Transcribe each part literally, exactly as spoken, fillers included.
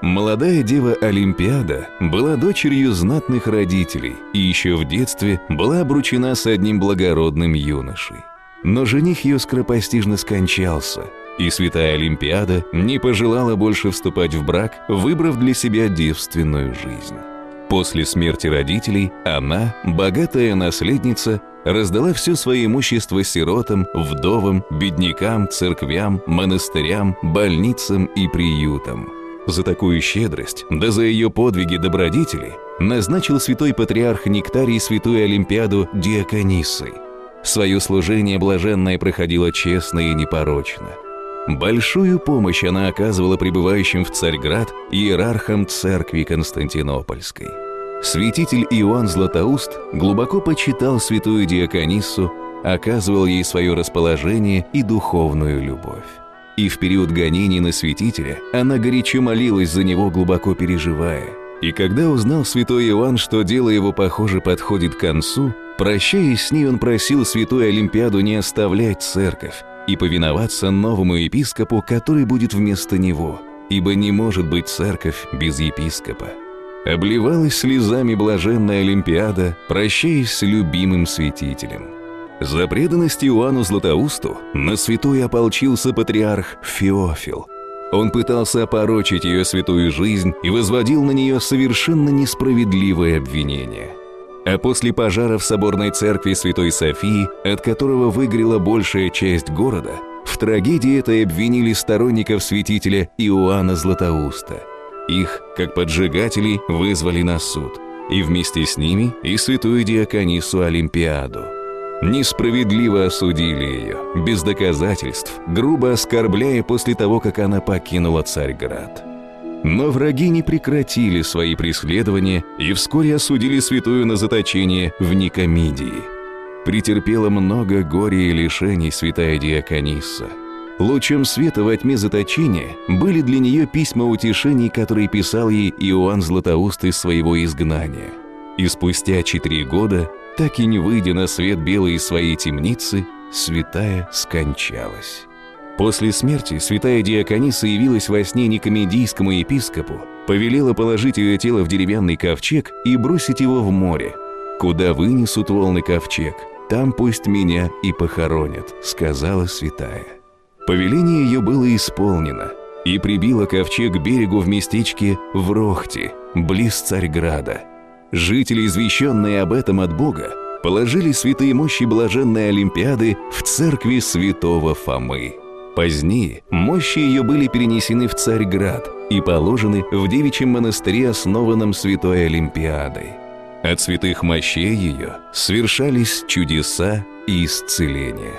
Молодая дева Олимпиада была дочерью знатных родителей и еще в детстве была обручена с одним благородным юношей. Но жених ее скоропостижно скончался, и святая Олимпиада не пожелала больше вступать в брак, выбрав для себя девственную жизнь. После смерти родителей она, богатая наследница, раздала все свое имущество сиротам, вдовам, беднякам, церквям, монастырям, больницам и приютам. За такую щедрость, да за ее подвиги добродетели, назначил святой патриарх Нектарий святую Олимпиаду диакониссой. Свое служение блаженное проходило честно и непорочно. Большую помощь она оказывала пребывающим в Царьград иерархам церкви Константинопольской. Святитель Иоанн Златоуст глубоко почитал святую диакониссу, оказывал ей свое расположение и духовную любовь. И в период гонений на святителя она горячо молилась за него, глубоко переживая. И когда узнал святой Иоанн, что дело его, похоже, подходит к концу, прощаясь с ней, он просил святую Олимпиаду не оставлять церковь и повиноваться новому епископу, который будет вместо него, ибо не может быть церковь без епископа. Обливалась слезами блаженная Олимпиада, прощаясь с любимым святителем. За преданность Иоанну Златоусту на святую ополчился патриарх Феофил. Он пытался опорочить ее святую жизнь и возводил на нее совершенно несправедливое обвинение. А после пожара в соборной церкви Святой Софии, от которого выгорела большая часть города, в трагедии этой обвинили сторонников святителя Иоанна Златоуста. Их, как поджигателей, вызвали на суд, и вместе с ними и святую диакониссу Олимпиаду. Несправедливо осудили ее, без доказательств, грубо оскорбляя после того, как она покинула Царьград. Но враги не прекратили свои преследования и вскоре осудили святую на заточение в Никомидии. Претерпела много горя и лишений святая диаконисса. Лучом света во тьме заточения были для нее письма утешений, которые писал ей Иоанн Златоуст из своего изгнания. И спустя четыре года, так и не выйдя на свет белый из своей темницы, святая скончалась. После смерти святая диаконисса явилась во сне никомедийскому епископу, повелела положить ее тело в деревянный ковчег и бросить его в море. «Куда вынесут волны ковчег, там пусть меня и похоронят», — сказала святая. Повеление ее было исполнено, и прибило ковчег к берегу в местечке Врохти, близ Царьграда. Жители, извещенные об этом от Бога, положили святые мощи блаженной Олимпиады в церкви святого Фомы. Позднее мощи ее были перенесены в Царьград и положены в девичьем монастыре, основанном святой Олимпиадой. От святых мощей ее свершались чудеса и исцеления.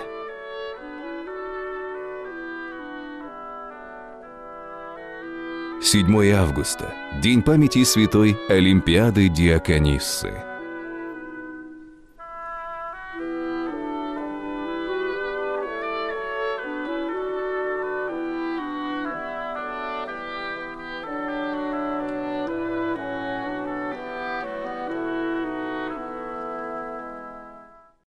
седьмое августа – день памяти святой Олимпиады Диакониссы.